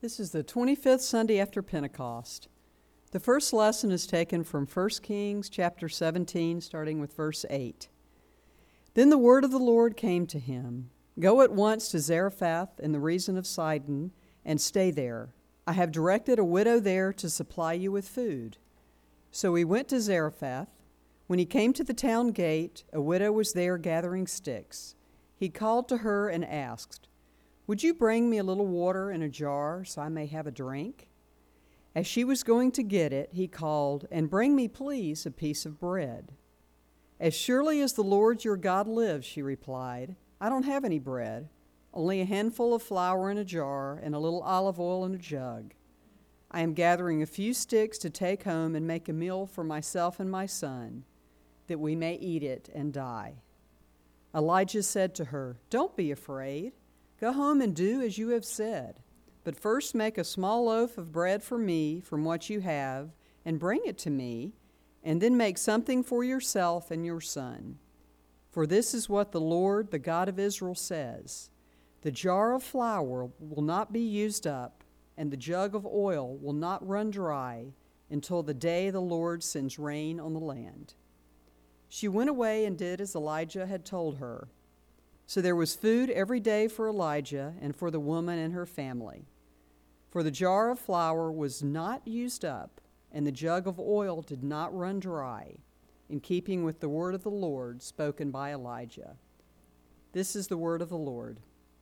This is the 25th Sunday after Pentecost. The first lesson is taken from 1 Kings chapter 17, starting with verse 8. Then the word of the Lord came to him, "Go at once to Zarephath in the region of Sidon, and stay there. I have directed a widow there to supply you with food." So he went to Zarephath. When he came to the town gate, a widow was there gathering sticks. He called to her and asked, "Would you bring me a little water in a jar so I may have a drink?" As she was going to get it, he called, "And bring me, please, a piece of bread." "As surely as the Lord your God lives," she replied, "I don't have any bread, only a handful of flour in a jar and a little olive oil in a jug. I am gathering a few sticks to take home and make a meal for myself and my son, that we may eat it and die." Elijah said to her, "Don't be afraid. Go home and do as you have said. But first make a small loaf of bread for me from what you have, and bring it to me, and then make something for yourself and your son. For this is what the Lord, the God of Israel, says: the jar of flour will not be used up, and the jug of oil will not run dry until the day the Lord sends rain on the land." She went away and did as Elijah had told her. So there was food every day for Elijah and for the woman and her family. For the jar of flour was not used up, and the jug of oil did not run dry, in keeping with the word of the Lord spoken by Elijah. This is the word of the Lord.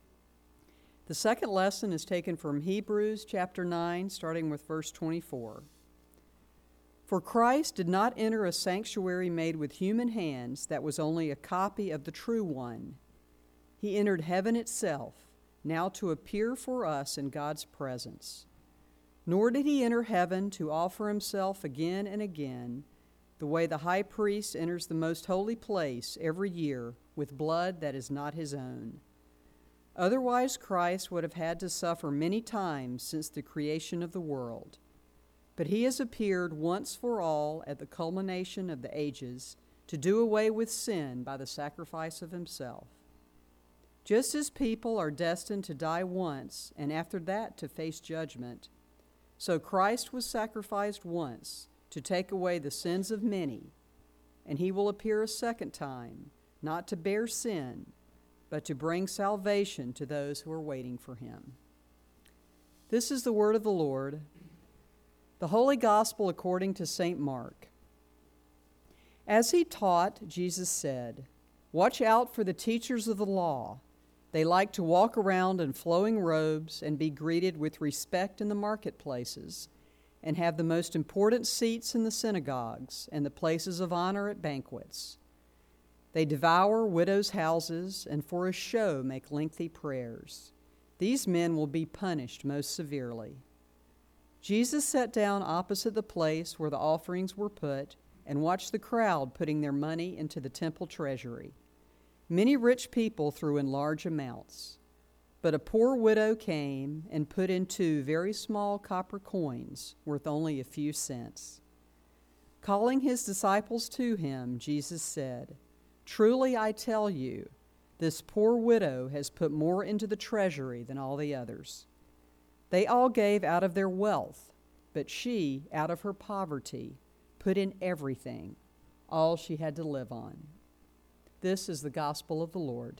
The second lesson is taken from Hebrews chapter 9, starting with verse 24. For Christ did not enter a sanctuary made with human hands that was only a copy of the true one. He entered heaven itself, now to appear for us in God's presence. Nor did he enter heaven to offer himself again and again, the way the high priest enters the most holy place every year with blood that is not his own. Otherwise, Christ would have had to suffer many times since the creation of the world. But he has appeared once for all at the culmination of the ages to do away with sin by the sacrifice of himself. Just as people are destined to die once and after that to face judgment, so Christ was sacrificed once to take away the sins of many, and he will appear a second time, not to bear sin, but to bring salvation to those who are waiting for him. This is the word of the Lord. The Holy Gospel according to St. Mark. As he taught, Jesus said, "Watch out for the teachers of the law. They like to walk around in flowing robes and be greeted with respect in the marketplaces, and have the most important seats in the synagogues and the places of honor at banquets. They devour widows' houses and for a show make lengthy prayers. These men will be punished most severely." Jesus sat down opposite the place where the offerings were put and watched the crowd putting their money into the temple treasury. Many rich people threw in large amounts, but a poor widow came and put in 2 very small copper coins worth only a few cents. Calling his disciples to him, Jesus said, "Truly I tell you, this poor widow has put more into the treasury than all the others. They all gave out of their wealth, but she, out of her poverty, put in everything, all she had to live on." This is the gospel of the Lord.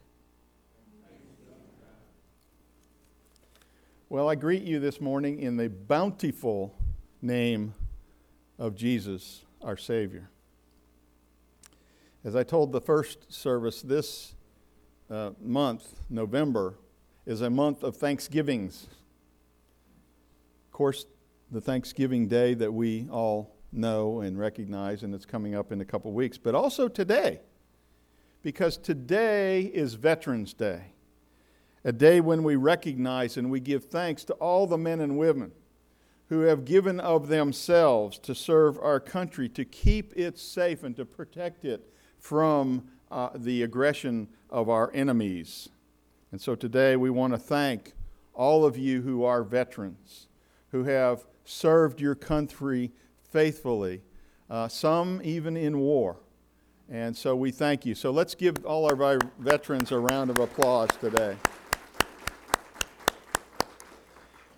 Well, I greet you this morning in the bountiful name of Jesus, our Savior. As I told the first service, this month, November, is a month of Thanksgivings. Of course, the Thanksgiving Day that we all know and recognize, and it's coming up in a couple weeks, but also today, because today is Veterans Day, a day when we recognize and we give thanks to all the men and women who have given of themselves to serve our country, to keep it safe and to protect it from the aggression of our enemies. And so today we want to thank all of you who are veterans, who have served your country faithfully, some even in war. And so we thank you. So let's give all of our veterans a round of applause today.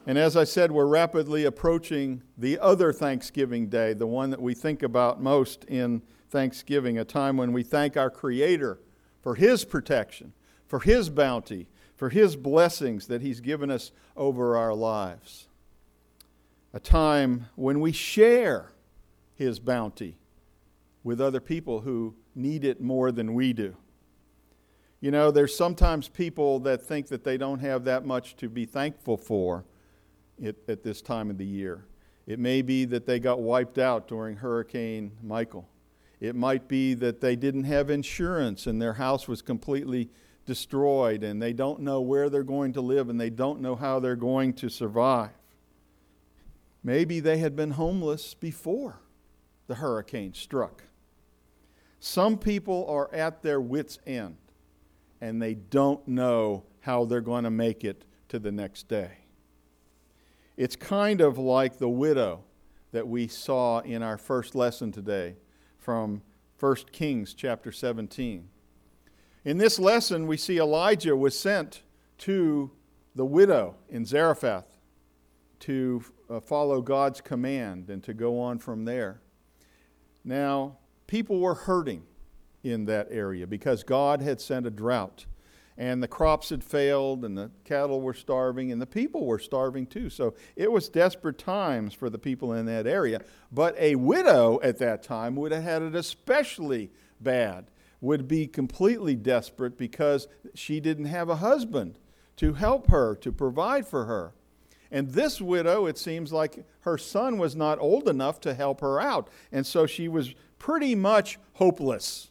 And as I said, we're rapidly approaching the other Thanksgiving Day, the one that we think about most in Thanksgiving, a time when we thank our Creator for His protection, for His bounty, for His blessings that He's given us over our lives. A time when we share His bounty with other people who need it more than we do. You know, there's sometimes people that think that they don't have that much to be thankful for at this time of the year. It may be that they got wiped out during Hurricane Michael. It might be that they didn't have insurance and their house was completely destroyed and they don't know where they're going to live and they don't know how they're going to survive. Maybe they had been homeless before the hurricane struck. Some people are at their wits' end and they don't know how they're going to make it to the next day. It's kind of like the widow that we saw in our first lesson today from 1 Kings chapter 17. In this lesson, we see Elijah was sent to the widow in Zarephath to follow God's command and to go on from there. Now, people were hurting in that area because God had sent a drought. And the crops had failed, and the cattle were starving, and the people were starving too. So it was desperate times for the people in that area. But a widow at that time would have had it especially bad, would be completely desperate because she didn't have a husband to help her, to provide for her. And this widow, it seems like her son was not old enough to help her out. And so she was pretty much hopeless.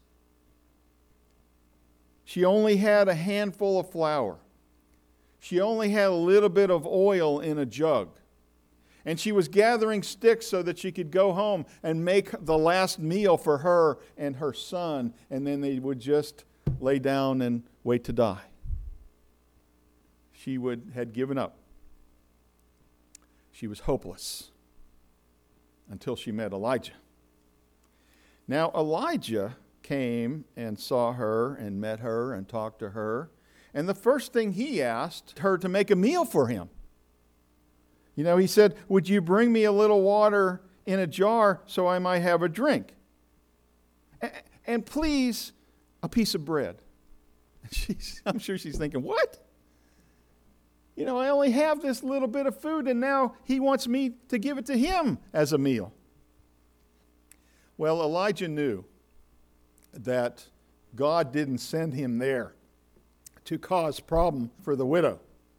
She only had a handful of flour. She only had a little bit of oil in a jug. And she was gathering sticks so that she could go home and make the last meal for her and her son, and then they would just lay down and wait to die. She had given up. She was hopeless until she met Elijah. Now, Elijah came and saw her and met her and talked to her. And the first thing he asked her to make a meal for him. You know, he said, "Would you bring me a little water in a jar so I might have a drink? And please, a piece of bread." I'm sure she's thinking, what? You know, I only have this little bit of food and now he wants me to give it to him as a meal. Well, Elijah knew that God didn't send him there to cause problem for the widow.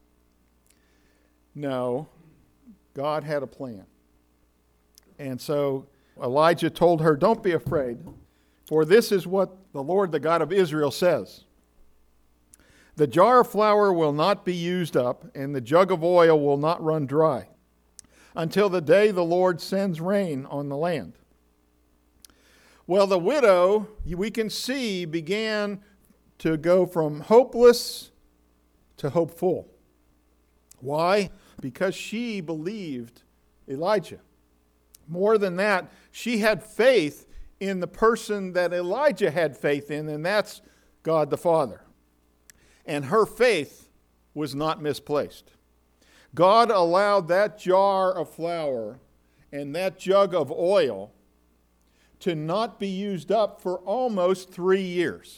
No, God had a plan. And so Elijah told her, "Don't be afraid, for this is what the Lord, the God of Israel, says. The jar of flour will not be used up, and the jug of oil will not run dry, until the day the Lord sends rain on the land." Well, the widow, we can see, began to go from hopeless to hopeful. Why? Because she believed Elijah. More than that, she had faith in the person that Elijah had faith in, and that's God the Father. And her faith was not misplaced. God allowed that jar of flour and that jug of oil to not be used up for almost 3 years.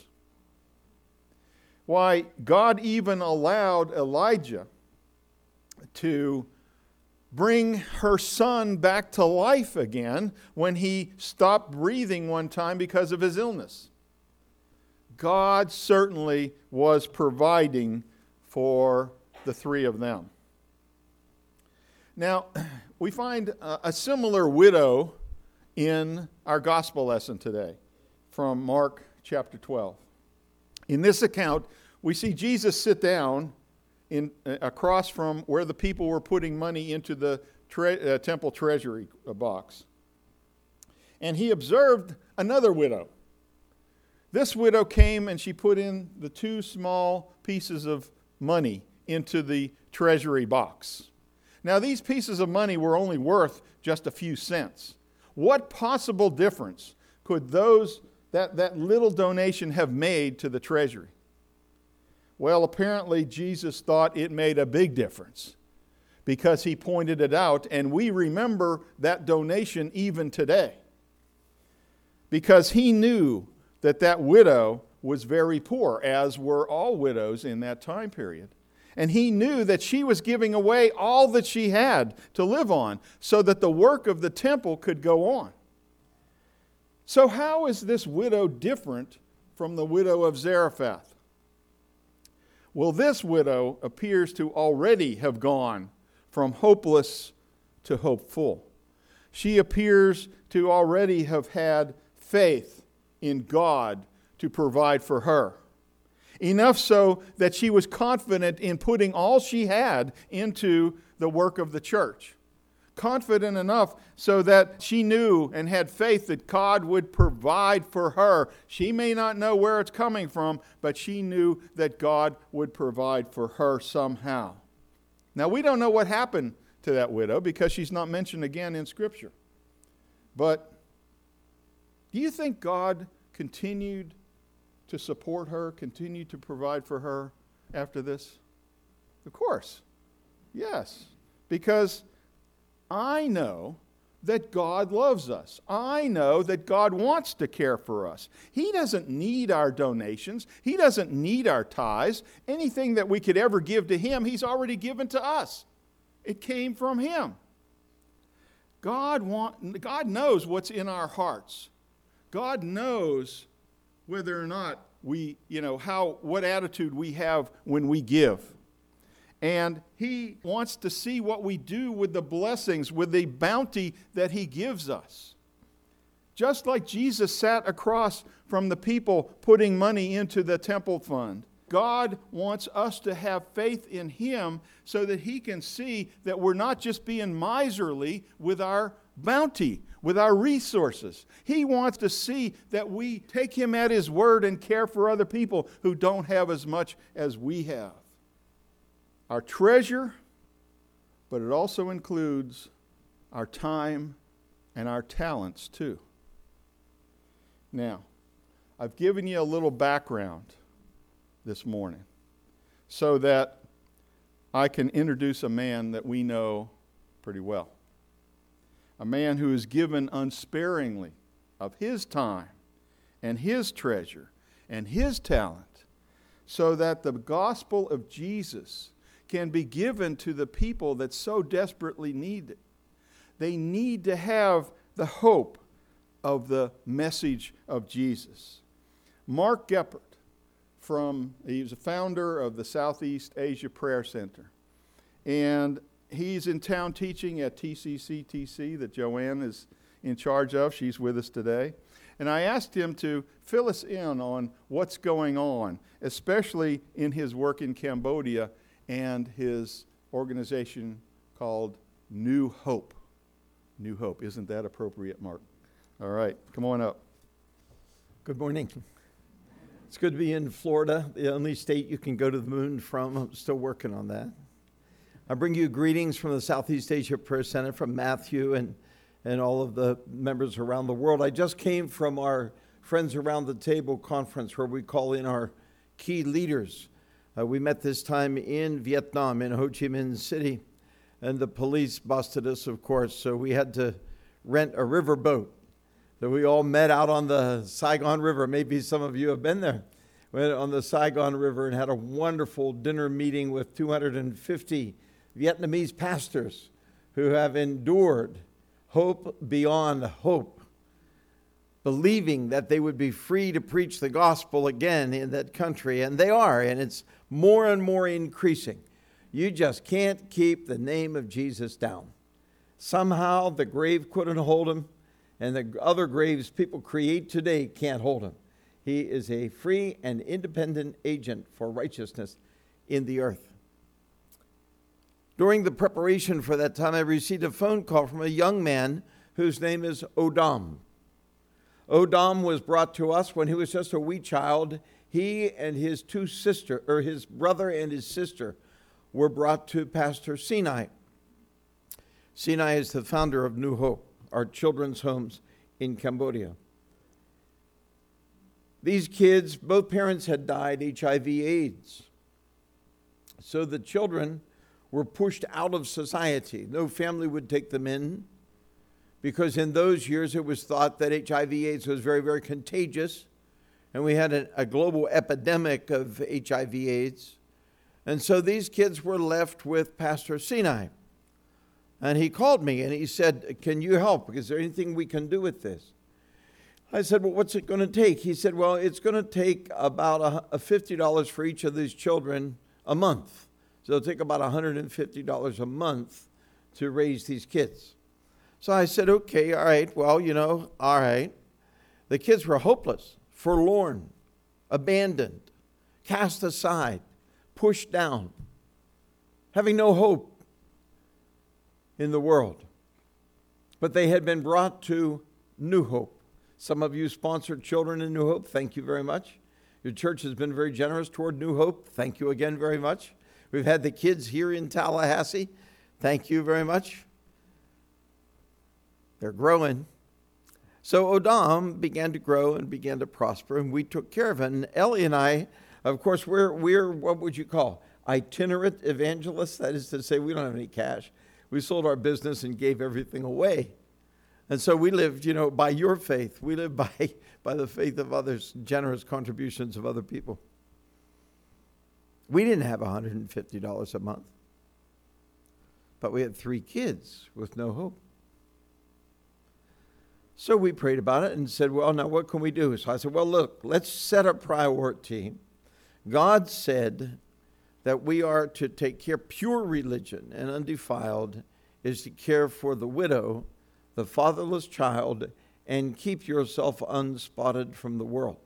Why, God even allowed Elijah to bring her son back to life again when he stopped breathing one time because of his illness. God certainly was providing for the three of them. Now, we find a similar widow in our gospel lesson today from Mark chapter 12. In this account, we see Jesus sit down across from where the people were putting money into the temple treasury box. And he observed another widow. This widow came and she put in the 2 small pieces of money into the treasury box. Now, these pieces of money were only worth just a few cents. What possible difference could that little donation have made to the treasury? Well, apparently Jesus thought it made a big difference, because he pointed it out, and we remember that donation even today. Because he knew that that widow was very poor, as were all widows in that time period. And he knew that she was giving away all that she had to live on so that the work of the temple could go on. So how is this widow different from the widow of Zarephath? Well, this widow appears to already have gone from hopeless to hopeful. She appears to already have had faith in God to provide for her. Enough so that she was confident in putting all she had into the work of the church. Confident enough so that she knew and had faith that God would provide for her. She may not know where it's coming from, but she knew that God would provide for her somehow. Now, we don't know what happened to that widow because she's not mentioned again in Scripture. But do you think God continued to support her, continue to provide for her after this? Of course. Yes. Because I know that God loves us. I know that God wants to care for us. He doesn't need our donations. He doesn't need our tithes. Anything that we could ever give to Him, He's already given to us. It came from Him. God knows what's in our hearts. God knows whether or not what attitude we have when we give. And He wants to see what we do with the blessings, with the bounty that He gives us. Just like Jesus sat across from the people putting money into the temple fund, God wants us to have faith in Him so that He can see that we're not just being miserly with our bounty, with our resources. He wants to see that we take Him at His word and care for other people who don't have as much as we have. Our treasure, but it also includes our time and our talents too. Now, I've given you a little background this morning so that I can introduce a man that we know pretty well. A man who has given unsparingly of his time and his treasure and his talent so that the gospel of Jesus can be given to the people that so desperately need it. They need to have the hope of the message of Jesus. Mark Geppert, he was a founder of the Southeast Asia Prayer Center. And he's in town teaching at TCCTC that Joanne is in charge of. She's with us today. And I asked him to fill us in on what's going on, especially in his work in Cambodia and his organization called New Hope. New Hope. Isn't that appropriate, Mark? All right, come on up. Good morning. It's good to be in Florida, the only state you can go to the moon from. I'm still working on that. I bring you greetings from the Southeast Asia Prayer Center, from Matthew and all of the members around the world. I just came from our Friends Around the Table conference where we call in our key leaders. We met this time in Vietnam, in Ho Chi Minh City, and the police busted us, of course, so we had to rent a riverboat. So we all met out on the Saigon River. Maybe some of you have been there. Went on the Saigon River and had a wonderful dinner meeting with 250 Vietnamese pastors who have endured hope beyond hope, believing that they would be free to preach the gospel again in that country. And they are, and it's more and more increasing. You just can't keep the name of Jesus down. Somehow the grave couldn't hold him, and the other graves people create today can't hold him. He is a free and independent agent for righteousness in the earth. During the preparation for that time, I received a phone call from a young man whose name is Odom. Odom was brought to us when he was just a wee child. He and his his brother and his sister were brought to Pastor Sinai. Sinai is the founder of New Hope, our children's homes in Cambodia. These kids, both parents had died HIV/AIDS. So the children were pushed out of society. No family would take them in because in those years it was thought that HIV/AIDS was very, very contagious, and we had a global epidemic of HIV/AIDS. And so these kids were left with Pastor Sinai. And he called me and he said, "Can you help? Is there anything we can do with this?" I said, "Well, what's it going to take?" He said, "Well, it's going to take about $50 for each of these children a month. So it'll take about $150 a month to raise these kids." So I said, "Okay, all right, well, all right." The kids were hopeless, forlorn, abandoned, cast aside, pushed down, having no hope in the world. But they had been brought to New Hope. Some of you sponsored children in New Hope. Thank you very much. Your church has been very generous toward New Hope. Thank you again very much. We've had the kids here in Tallahassee. Thank you very much. They're growing. So Odom began to grow and began to prosper, and we took care of it. And Ellie and I, of course, we're what would you call, itinerant evangelists? That is to say, we don't have any cash. We sold our business and gave everything away. And so we lived, by your faith. We lived by the faith of others, generous contributions of other people. We didn't have $150 a month. But we had 3 kids with no hope. So we prayed about it and said, well, now what can we do? So I said, well, look, let's set a priority. God said that we are to take care, pure religion and undefiled is to care for the widow, the fatherless child, and keep yourself unspotted from the world.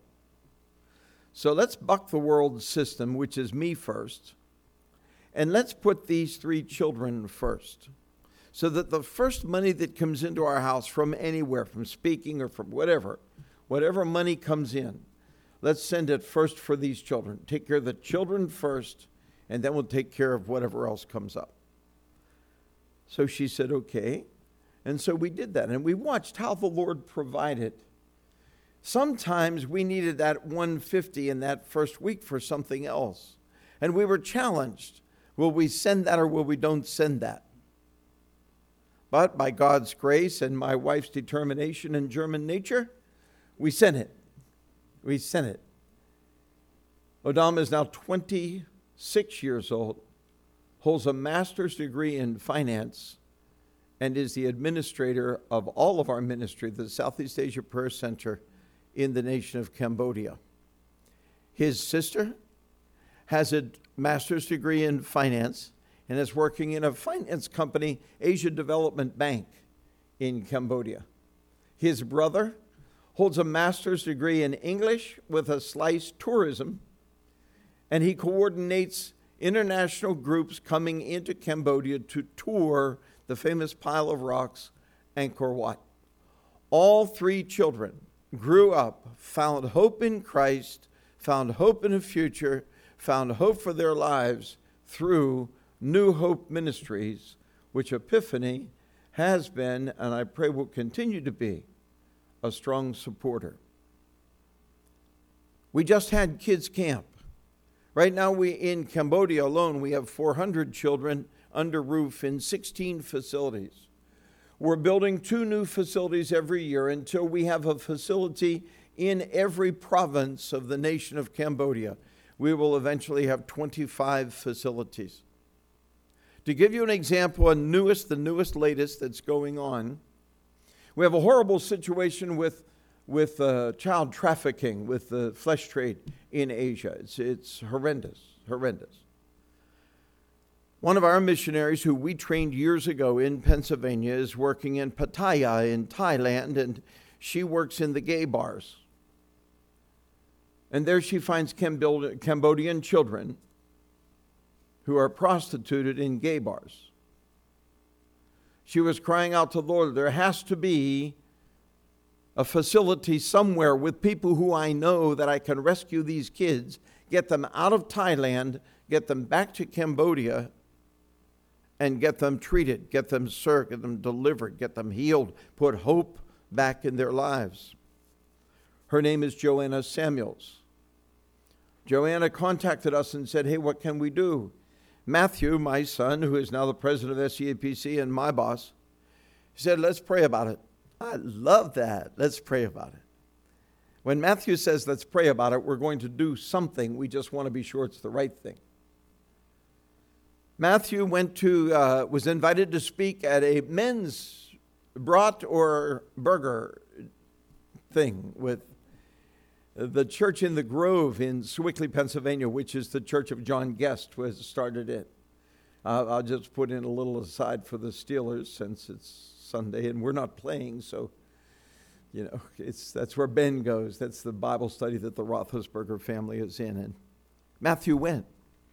So let's buck the world system, which is me first, and let's put these 3 children first, so that the first money that comes into our house from anywhere, from speaking or from whatever money comes in, let's send it first for these children. Take care of the children first, and then we'll take care of whatever else comes up. So she said, okay. And so we did that, and we watched how the Lord provided. Sometimes we needed that $150 in that first week for something else. And we were challenged. Will we send that or will we don't send that? But by God's grace and my wife's determination and German nature, we sent it. We sent it. Odom is now 26 years old, holds a master's degree in finance, and is the administrator of all of our ministry, the Southeast Asia Prayer Center in the nation of Cambodia. His sister has a master's degree in finance and is working in a finance company, Asia Development Bank in Cambodia. His brother holds a master's degree in English with a slice tourism, and he coordinates international groups coming into Cambodia to tour the famous pile of rocks, Angkor Wat. All 3 children grew up, found hope in Christ, found hope in a future, found hope for their lives through New Hope Ministries, which Epiphany has been, and I pray will continue to be, a strong supporter. We just had kids camp. Right now in Cambodia alone, we have 400 children under roof in 16 facilities. We're building 2 new facilities every year until we have a facility in every province of the nation of Cambodia. We will eventually have 25 facilities. To give you an example, the newest, latest that's going on, we have a horrible situation with child trafficking, with the flesh trade in Asia. It's horrendous. One of our missionaries who we trained years ago in Pennsylvania is working in Pattaya in Thailand, and she works in the gay bars. And there she finds Cambodian children who are prostituted in gay bars. She was crying out to the Lord, there has to be a facility somewhere with people who I know that I can rescue these kids, get them out of Thailand, get them back to Cambodia, and get them treated, get them served, get them delivered, get them healed, put hope back in their lives. Her name is Joanna Samuels. Joanna contacted us and said, hey, what can we do? Matthew, my son, who is now the president of SCAPC and my boss, said, let's pray about it. I love that. Let's pray about it. When Matthew says, let's pray about it, we're going to do something. We just want to be sure it's the right thing. Matthew was invited to speak at a men's brat or burger thing with the church in the Grove in Sewickley, Pennsylvania, which is the church of John Guest, who has started it. I'll just put in a little aside for the Steelers since it's Sunday and we're not playing, so that's where Ben goes. That's the Bible study that the Roethlisberger family is in. And Matthew went.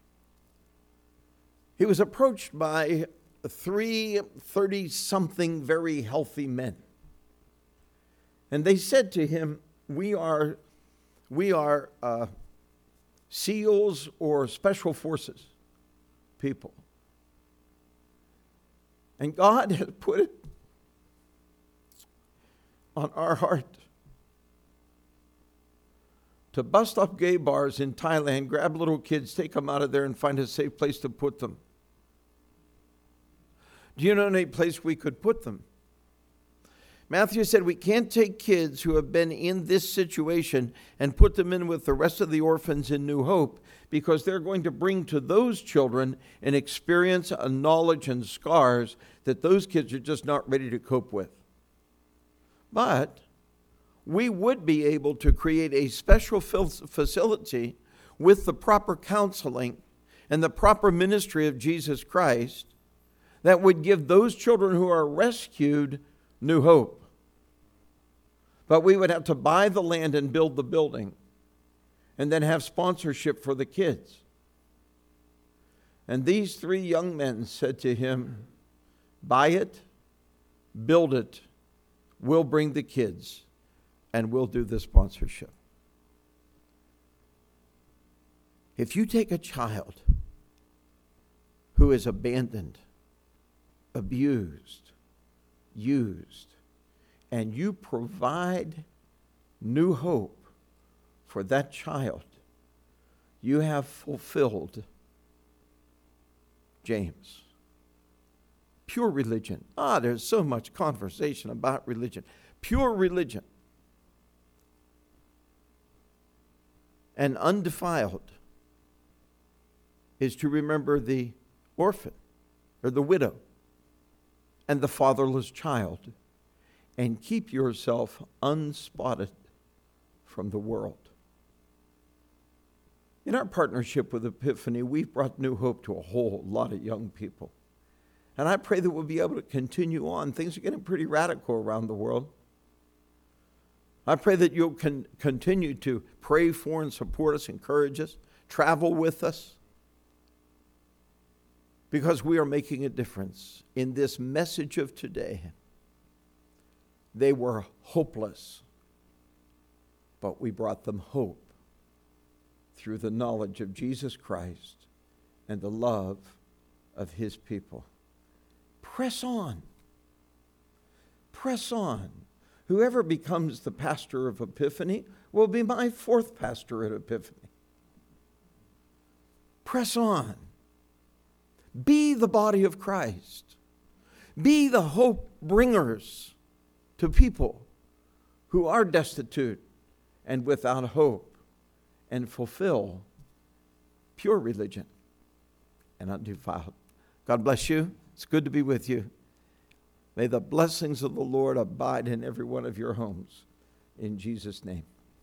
He was approached by 3 30-something very healthy men. And they said to him, we are SEALs or Special Forces people. And God has put it on our heart to bust up gay bars in Thailand, grab little kids, take them out of there, and find a safe place to put them. Do you know any place we could put them? Matthew said we can't take kids who have been in this situation and put them in with the rest of the orphans in New Hope, because they're going to bring to those children an experience, a knowledge, and scars that those kids are just not ready to cope with. But we would be able to create a special facility with the proper counseling and the proper ministry of Jesus Christ that would give those children who are rescued new hope. But we would have to buy the land and build the building and then have sponsorship for the kids. And these 3 young men said to him, buy it, build it, we'll bring the kids, and we'll do the sponsorship. If you take a child who is abandoned, abused, used, and you provide new hope for that child, you have fulfilled James. Pure religion. There's so much conversation about religion. Pure religion. And undefiled is to remember the orphan or the widow and the fatherless child, and keep yourself unspotted from the world. In our partnership with Epiphany, we've brought new hope to a whole lot of young people. And I pray that we'll be able to continue on. Things are getting pretty radical around the world. I pray that you'll continue to pray for and support us, encourage us, travel with us, because we are making a difference in this message of today. They were hopeless, but we brought them hope through the knowledge of Jesus Christ and the love of his people. Press on. Press on. Whoever becomes the pastor of Epiphany will be my 4th pastor at Epiphany. Press on. Be the body of Christ. Be the hope bringers to people who are destitute and without hope, and fulfill pure religion and undefiled. God bless you. It's good to be with you. May the blessings of the Lord abide in every one of your homes. In Jesus' name.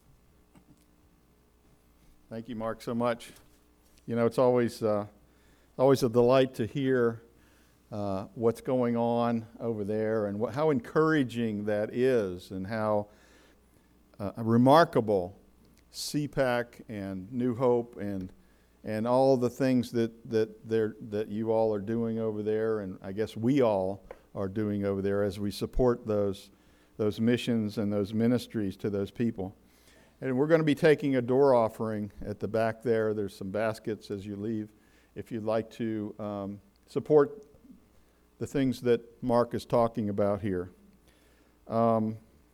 Thank you, Mark, so much. It's always a delight to hear what's going on over there, and how encouraging that is, and how remarkable CPAC and New Hope and all the things that you all are doing over there, and I guess we all are doing over there as we support those missions and those ministries to those people. And we're going to be taking a door offering at the back there. There's some baskets as you leave, if you'd like to support the things that Mark is talking about here. Our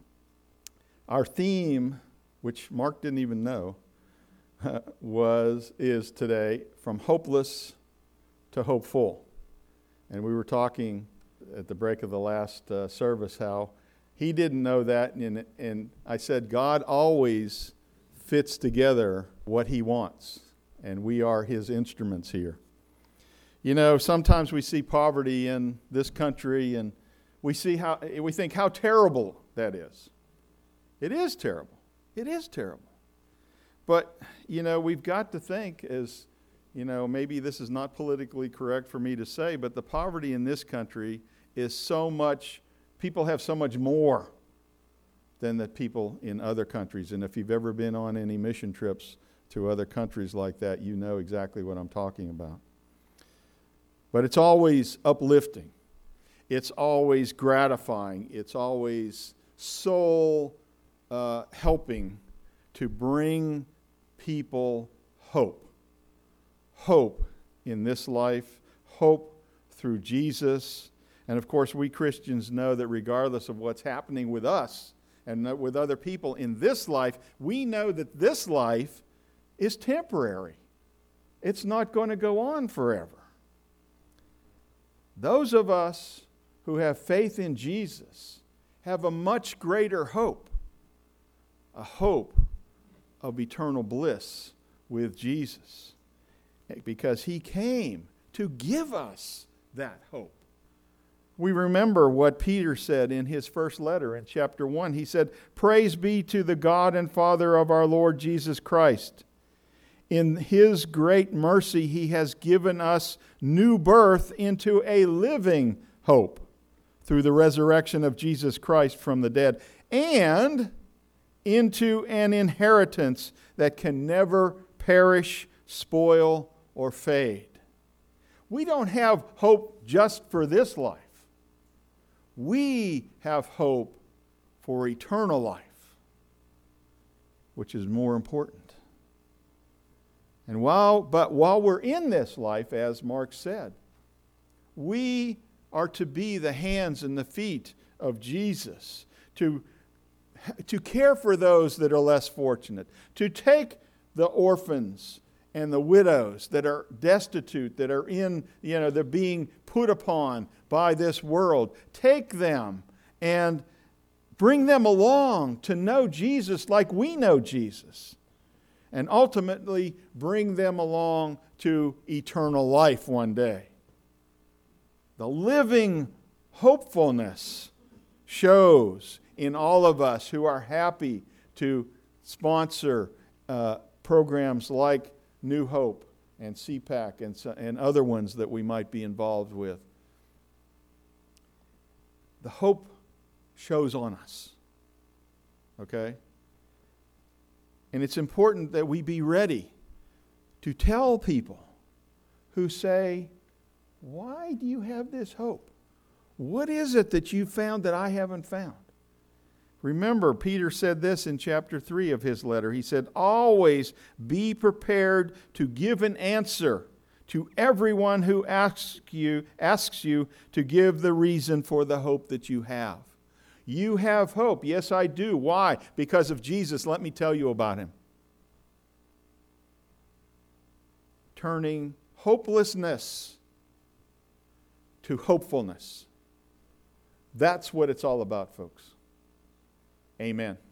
theme, which Mark didn't even know, is today, from hopeless to hopeful. And we were talking at the break of the last service how he didn't know that. And I said, God always fits together what he wants. And we are his instruments here. You know, sometimes we see poverty in this country and we think how terrible that is. It is terrible. It is terrible. But, you know, we've got to think, as, you know, maybe this is not politically correct for me to say, but the poverty in this country is so much, people have so much more than the people in other countries. And if you've ever been on any mission trips to other countries like that, you know exactly what I'm talking about. But it's always uplifting. It's always gratifying. It's always soul helping to bring people hope. Hope in this life, hope through Jesus. And of course, we Christians know that regardless of what's happening with us and with other people in this life, we know that this life is temporary. It's not going to go on forever. Those of us who have faith in Jesus have a much greater hope, a hope of eternal bliss with Jesus, because he came to give us that hope. We remember what Peter said in his first letter in chapter 1. He said, "Praise be to the God and Father of our Lord Jesus Christ. In his great mercy, he has given us new birth into a living hope through the resurrection of Jesus Christ from the dead, and into an inheritance that can never perish, spoil, or fade." We don't have hope just for this life. We have hope for eternal life, which is more important. And while we're in this life, as Mark said, we are to be the hands and the feet of Jesus, to care for those that are less fortunate, to take the orphans and the widows that are destitute, that are in, they're being put upon by this world. Take them and bring them along to know Jesus like we know Jesus. And ultimately bring them along to eternal life one day. The living hopefulness shows in all of us who are happy to sponsor programs like New Hope and CPAC and other ones that we might be involved with. The hope shows on us. Okay? And it's important that we be ready to tell people who say, "Why do you have this hope? What is it that you found that I haven't found?" Remember, Peter said this in chapter 3 of his letter. He said, "Always be prepared to give an answer to everyone who asks you to give the reason for the hope that you have." You have hope. Yes, I do. Why? Because of Jesus. Let me tell you about him. Turning hopelessness to hopefulness. That's what it's all about, folks. Amen.